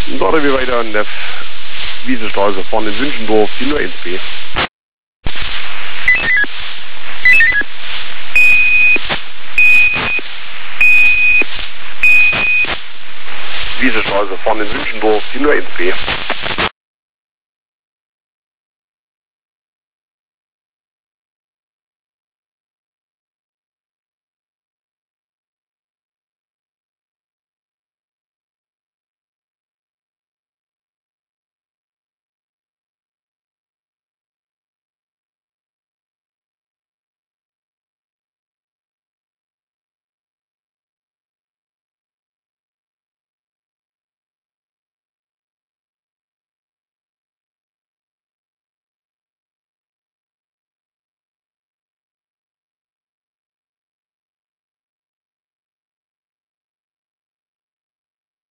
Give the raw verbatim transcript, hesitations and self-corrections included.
Und dort wir weiter an der Wiesestraße fahren in Wünschendorf, die null eins B. Wiesestraße fahren in Wünschendorf, die null eins B.